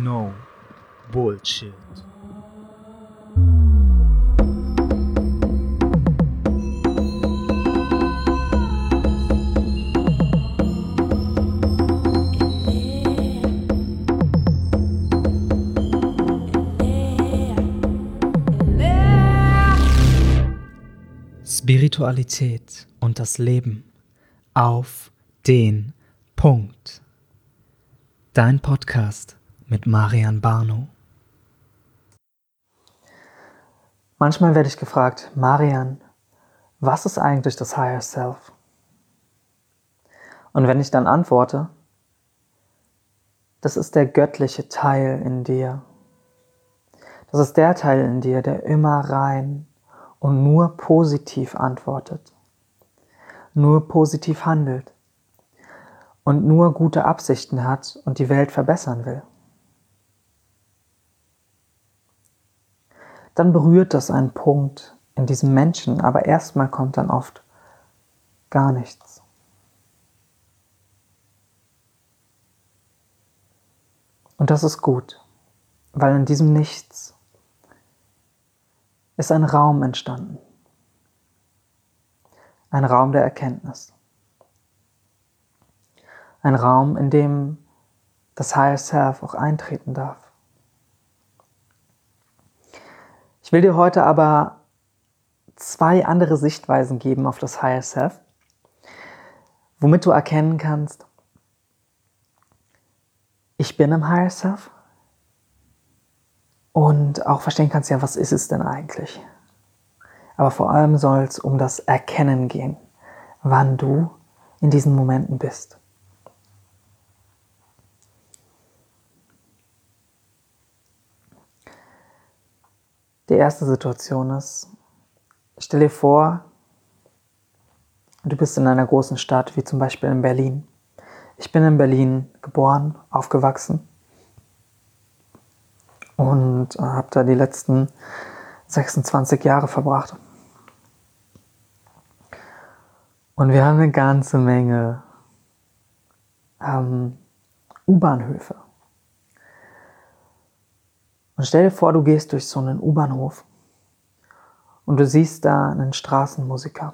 No bullshit. Spiritualität und das Leben auf den Punkt. Dein Podcast mit Marian Barno. Manchmal werde ich gefragt, Marian, was ist eigentlich das Higher Self? Und wenn ich dann antworte, das ist der göttliche Teil in dir. Das ist der Teil in dir, der immer rein und nur positiv antwortet, nur positiv handelt und nur gute Absichten hat und die Welt verbessern will. Dann berührt das einen Punkt in diesem Menschen, aber erstmal kommt dann oft gar nichts. Und das ist gut, weil in diesem Nichts ist ein Raum entstanden. Ein Raum der Erkenntnis. Ein Raum, in dem das Higher Self auch eintreten darf. Ich will dir heute aber 2 andere Sichtweisen geben auf das Higher Self, womit du erkennen kannst, ich bin im Higher Self und auch verstehen kannst, ja, was ist es denn eigentlich? Aber vor allem soll es um das Erkennen gehen, wann du in diesen Momenten bist. Die erste Situation ist, stell dir vor, du bist in einer großen Stadt, wie zum Beispiel in Berlin. Ich bin in Berlin geboren, aufgewachsen und habe da die letzten 26 Jahre verbracht. Und wir haben eine ganze Menge U-Bahnhöfe. Und stell dir vor, du gehst durch so einen U-Bahnhof und du siehst da einen Straßenmusiker.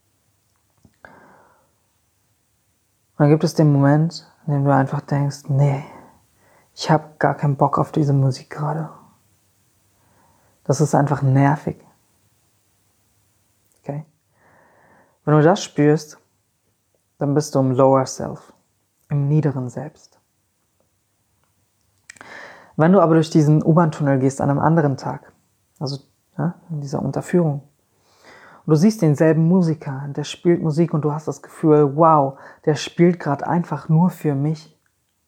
Und dann gibt es den Moment, in dem du einfach denkst, nee, ich habe gar keinen Bock auf diese Musik gerade. Das ist einfach nervig. Okay? Wenn du das spürst, dann bist du im Lower Self, im niederen Selbst. Wenn du aber durch diesen U-Bahn-Tunnel gehst an einem anderen Tag, also in dieser Unterführung, und du siehst denselben Musiker, der spielt Musik und du hast das Gefühl, wow, der spielt gerade einfach nur für mich.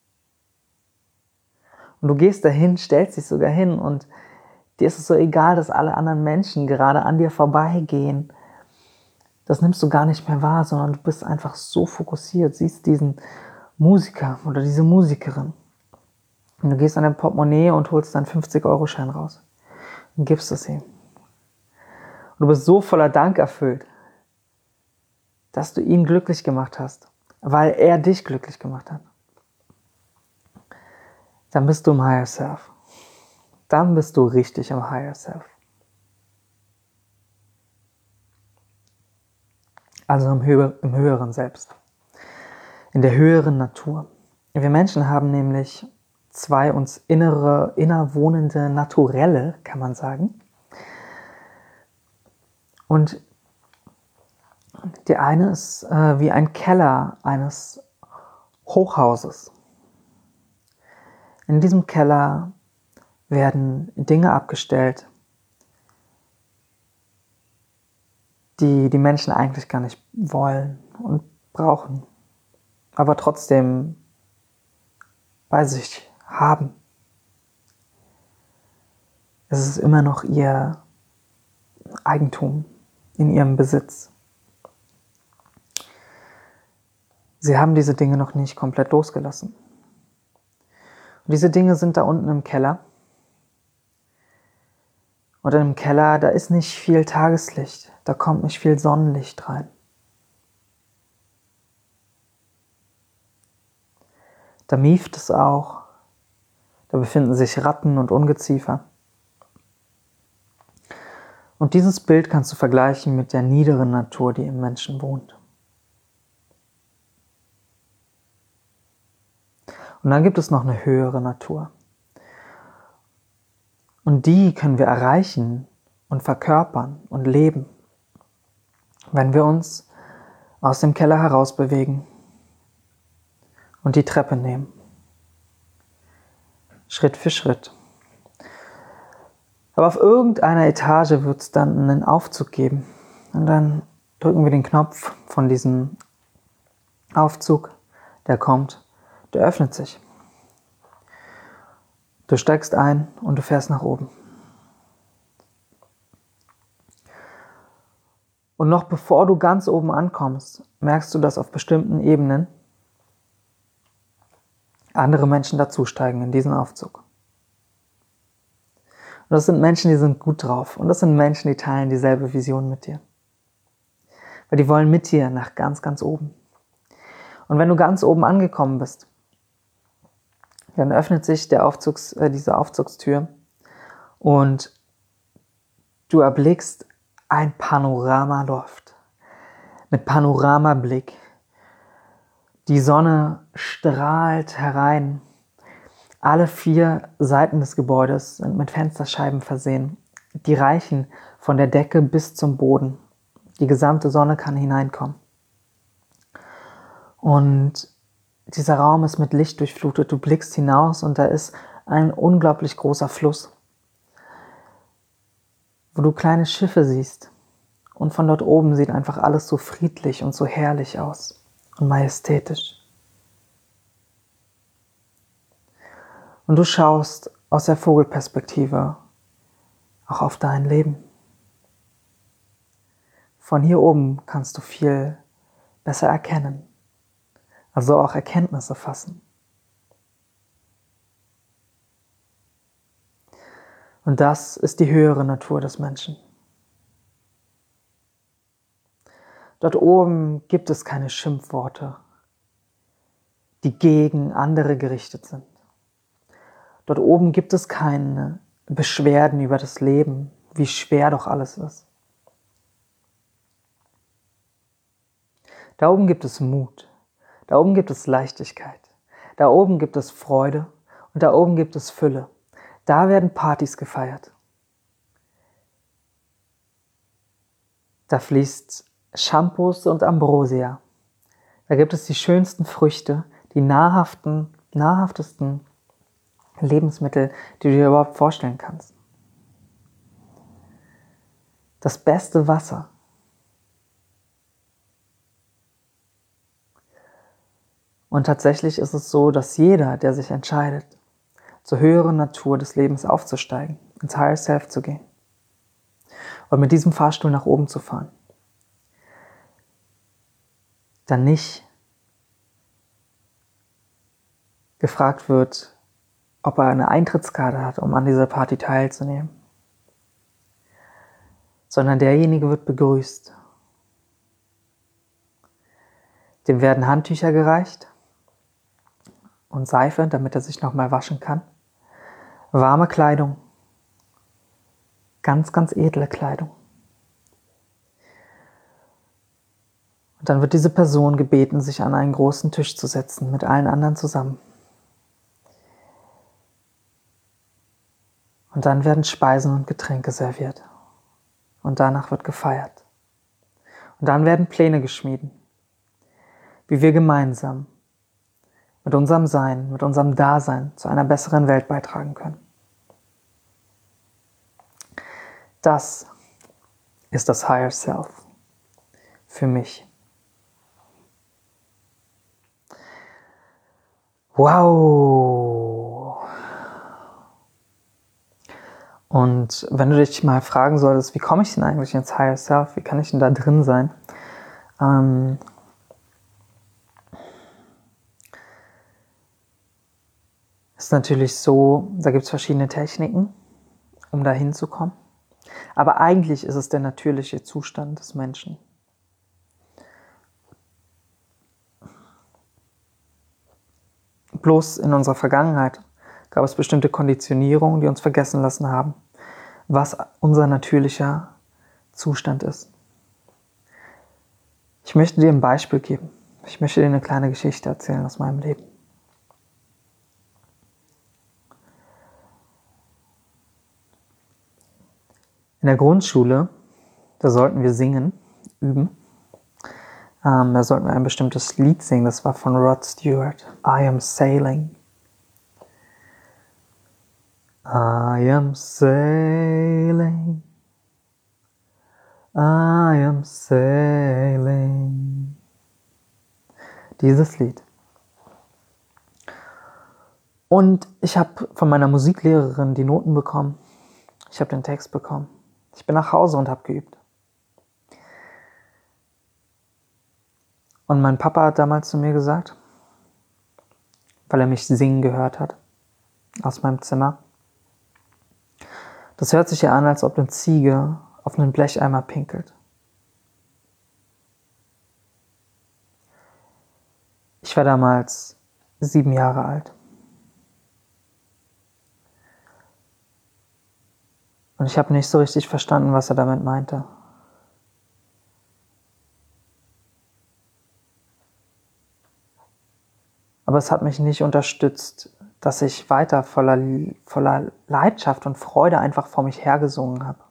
Und du gehst dahin, stellst dich sogar hin und dir ist es so egal, dass alle anderen Menschen gerade an dir vorbeigehen. Das nimmst du gar nicht mehr wahr, sondern du bist einfach so fokussiert, siehst diesen Musiker oder diese Musikerin. Und du gehst an dein Portemonnaie und holst deinen 50-Euro-Schein raus und gibst es ihm. Und du bist so voller Dank erfüllt, dass du ihn glücklich gemacht hast, weil er dich glücklich gemacht hat. Dann bist du im Higher Self. Dann bist du richtig im Higher Self. Also im höheren Selbst. In der höheren Natur. Wir Menschen haben nämlich 2 uns innerwohnende Naturelle, kann man sagen. Und die eine ist wie ein Keller eines Hochhauses. In diesem Keller werden Dinge abgestellt, die die Menschen eigentlich gar nicht wollen und brauchen, aber trotzdem bei sich haben. Es ist immer noch ihr Eigentum, in ihrem Besitz. Sie haben diese Dinge noch nicht komplett losgelassen. Und diese Dinge sind da unten im Keller. Und im Keller, da ist nicht viel Tageslicht, da kommt nicht viel Sonnenlicht rein. Da mieft es auch, Da befinden sich Ratten und Ungeziefer. Und dieses Bild kannst du vergleichen mit der niederen Natur, die im Menschen wohnt. Und dann gibt es noch eine höhere Natur. Und die können wir erreichen und verkörpern und leben, wenn wir uns aus dem Keller herausbewegen und die Treppe nehmen. Schritt für Schritt. Aber auf irgendeiner Etage wird es dann einen Aufzug geben. Und dann drücken wir den Knopf von diesem Aufzug, der kommt, der öffnet sich. Du steigst ein und du fährst nach oben. Und noch bevor du ganz oben ankommst, merkst du, dass auf bestimmten Ebenen andere Menschen dazusteigen in diesen Aufzug. Und das sind Menschen, die sind gut drauf. Und das sind Menschen, die teilen dieselbe Vision mit dir. Weil die wollen mit dir nach ganz, ganz oben. Und wenn du ganz oben angekommen bist, dann öffnet sich diese Aufzugstür und du erblickst ein Panoramaloft mit Panoramablick. Die Sonne strahlt herein. Alle 4 Seiten des Gebäudes sind mit Fensterscheiben versehen. Die reichen von der Decke bis zum Boden. Die gesamte Sonne kann hineinkommen. Und dieser Raum ist mit Licht durchflutet. Du blickst hinaus und da ist ein unglaublich großer Fluss, wo du kleine Schiffe siehst. Und von dort oben sieht einfach alles so friedlich und so herrlich aus und majestätisch. Und du schaust aus der Vogelperspektive auch auf dein Leben. Von hier oben kannst du viel besser erkennen, also auch Erkenntnisse fassen. Und das ist die höhere Natur des Menschen. Dort oben gibt es keine Schimpfworte, die gegen andere gerichtet sind. Dort oben gibt es keine Beschwerden über das Leben, wie schwer doch alles ist. Da oben gibt es Mut, da oben gibt es Leichtigkeit, da oben gibt es Freude und da oben gibt es Fülle. Da werden Partys gefeiert. Da fließt Shampoos und Ambrosia. Da gibt es die schönsten Früchte, die nahrhaftesten Lebensmittel, die du dir überhaupt vorstellen kannst. Das beste Wasser. Und tatsächlich ist es so, dass jeder, der sich entscheidet, zur höheren Natur des Lebens aufzusteigen, ins Higher Self zu gehen und mit diesem Fahrstuhl nach oben zu fahren, dann nicht gefragt wird, ob er eine Eintrittskarte hat, um an dieser Party teilzunehmen, sondern derjenige wird begrüßt. Dem werden Handtücher gereicht und Seife, damit er sich nochmal waschen kann, warme Kleidung, ganz, ganz edle Kleidung. Und dann wird diese Person gebeten, sich an einen großen Tisch zu setzen, mit allen anderen zusammen. Und dann werden Speisen und Getränke serviert. Und danach wird gefeiert. Und dann werden Pläne geschmiedet, wie wir gemeinsam mit unserem Sein, mit unserem Dasein zu einer besseren Welt beitragen können. Das ist das Higher Self für mich. Wow! Und wenn du dich mal fragen solltest, wie komme ich denn eigentlich ins Higher Self? Wie kann ich denn da drin sein? Ist natürlich so, da gibt es verschiedene Techniken, um da hinzukommen. Aber eigentlich ist es der natürliche Zustand des Menschen. Bloß in unserer Vergangenheit Gab es bestimmte Konditionierungen, die uns vergessen lassen haben, was unser natürlicher Zustand ist. Ich möchte dir ein Beispiel geben. Ich möchte dir eine kleine Geschichte erzählen aus meinem Leben. In der Grundschule, da sollten wir singen, üben. Da sollten wir ein bestimmtes Lied singen, das war von Rod Stewart, I Am Sailing. I am sailing, I am sailing. Dieses Lied. Und ich habe von meiner Musiklehrerin die Noten bekommen. Ich habe den Text bekommen. Ich bin nach Hause und habe geübt. Und mein Papa hat damals zu mir gesagt, weil er mich singen gehört hat, aus meinem Zimmer, das hört sich ja an, als ob eine Ziege auf einen Blecheimer pinkelt. Ich war damals 7 Jahre alt. Und ich habe nicht so richtig verstanden, was er damit meinte. Aber es hat mich nicht unterstützt, dass ich weiter voller Leidenschaft und Freude einfach vor mich hergesungen habe.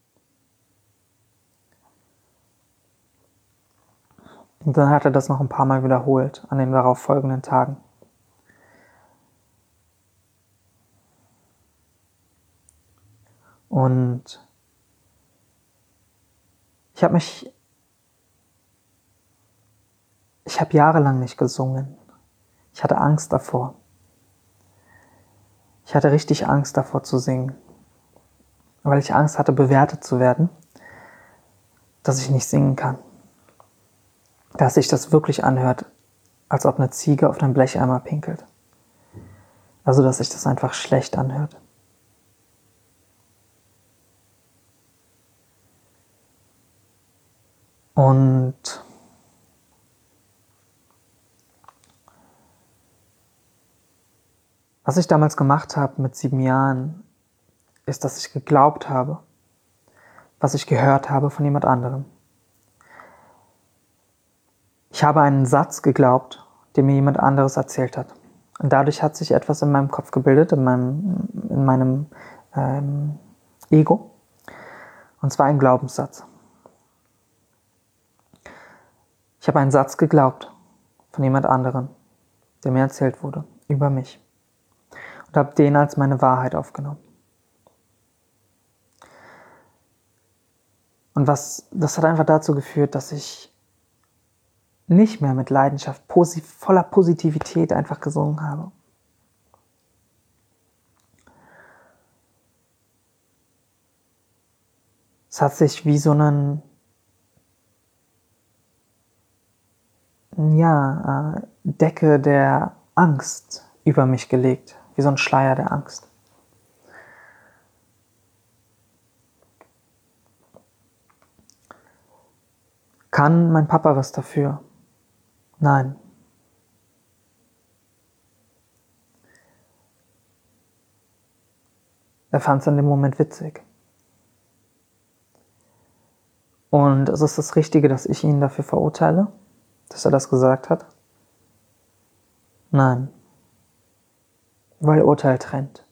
Und dann hat er das noch ein paar Mal wiederholt an den darauf folgenden Tagen. Und ich habe jahrelang nicht gesungen. Ich hatte Angst davor. Ich hatte richtig Angst davor zu singen, weil ich Angst hatte, bewertet zu werden, dass ich nicht singen kann. Dass sich das wirklich anhört, als ob eine Ziege auf einen Blecheimer pinkelt. Also, dass sich das einfach schlecht anhört. Und was ich damals gemacht habe mit 7 Jahren, ist, dass ich geglaubt habe, was ich gehört habe von jemand anderem. Ich habe einen Satz geglaubt, den mir jemand anderes erzählt hat. Und dadurch hat sich etwas in meinem Kopf gebildet, in meinem Ego. Und zwar ein Glaubenssatz. Ich habe einen Satz geglaubt von jemand anderem, der mir erzählt wurde, über mich. Und habe den als meine Wahrheit aufgenommen. Und das hat einfach dazu geführt, dass ich nicht mehr mit Leidenschaft, voller Positivität einfach gesungen habe. Es hat sich wie so eine Decke der Angst über mich gelegt, wie so ein Schleier der Angst. Kann mein Papa was dafür? Nein. Er fand es in dem Moment witzig. Und es ist das Richtige, dass ich ihn dafür verurteile, dass er das gesagt hat? Nein. Weil Urteil trennt.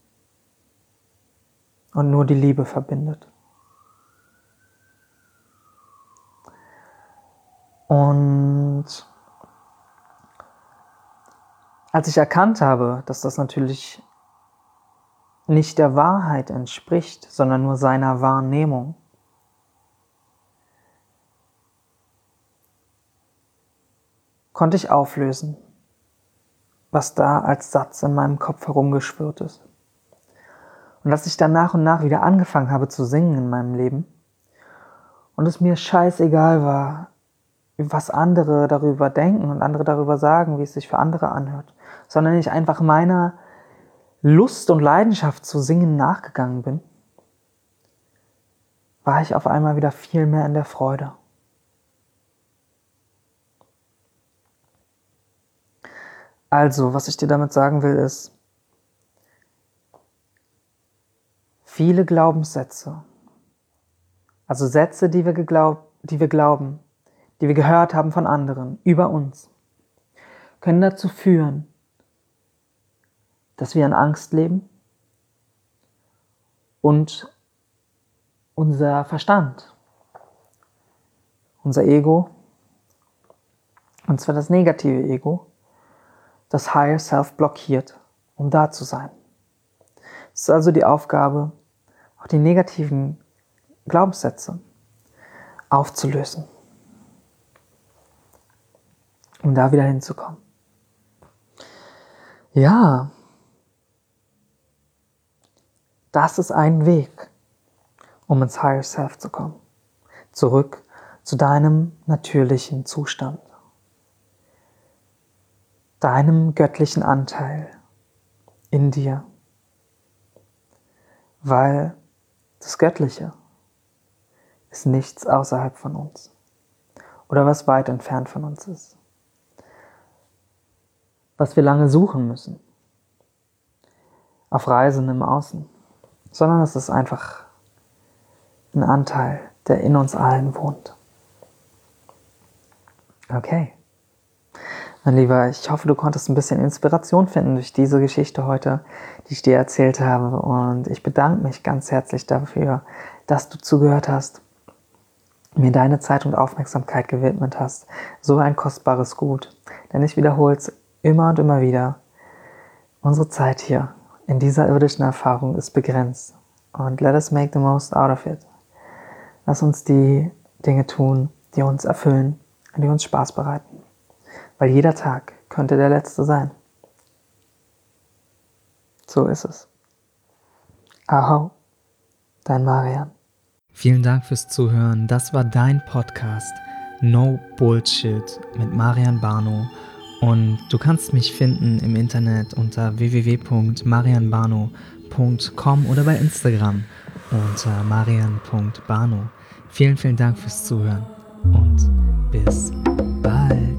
Und nur die Liebe verbindet. Und als ich erkannt habe, dass das natürlich nicht der Wahrheit entspricht, sondern nur seiner Wahrnehmung, konnte ich auflösen, was da als Satz in meinem Kopf herumgeschwirrt ist. Und dass ich dann nach und nach wieder angefangen habe zu singen in meinem Leben und es mir scheißegal war, was andere darüber denken und andere darüber sagen, wie es sich für andere anhört, sondern ich einfach meiner Lust und Leidenschaft zu singen nachgegangen bin, war ich auf einmal wieder viel mehr in der Freude. Also, was ich dir damit sagen will, ist, viele Glaubenssätze, also Sätze, die wir glauben, die wir gehört haben von anderen über uns, können dazu führen, dass wir in Angst leben und unser Verstand, unser Ego, und zwar das negative Ego, das Higher Self blockiert, um da zu sein. Es ist also die Aufgabe, auch die negativen Glaubenssätze aufzulösen, um da wieder hinzukommen. Ja, das ist ein Weg, um ins Higher Self zu kommen. Zurück zu deinem natürlichen Zustand. Deinem göttlichen Anteil in dir. Weil das Göttliche ist nichts außerhalb von uns. Oder was weit entfernt von uns ist. Was wir lange suchen müssen. Auf Reisen im Außen. Sondern es ist einfach ein Anteil, der in uns allen wohnt. Okay. Mein Lieber, ich hoffe, du konntest ein bisschen Inspiration finden durch diese Geschichte heute, die ich dir erzählt habe. Und ich bedanke mich ganz herzlich dafür, dass du zugehört hast, mir deine Zeit und Aufmerksamkeit gewidmet hast. So ein kostbares Gut. Denn ich wiederhole es immer und immer wieder. Unsere Zeit hier in dieser irdischen Erfahrung ist begrenzt. Und let us make the most out of it. Lass uns die Dinge tun, die uns erfüllen und die uns Spaß bereiten. Weil jeder Tag könnte der letzte sein. So ist es. Ahau, dein Marian. Vielen Dank fürs Zuhören. Das war dein Podcast No Bullshit mit Marian Barno. Und du kannst mich finden im Internet unter www.marianbarno.com oder bei Instagram unter marian.barno. Vielen, vielen Dank fürs Zuhören und bis bald.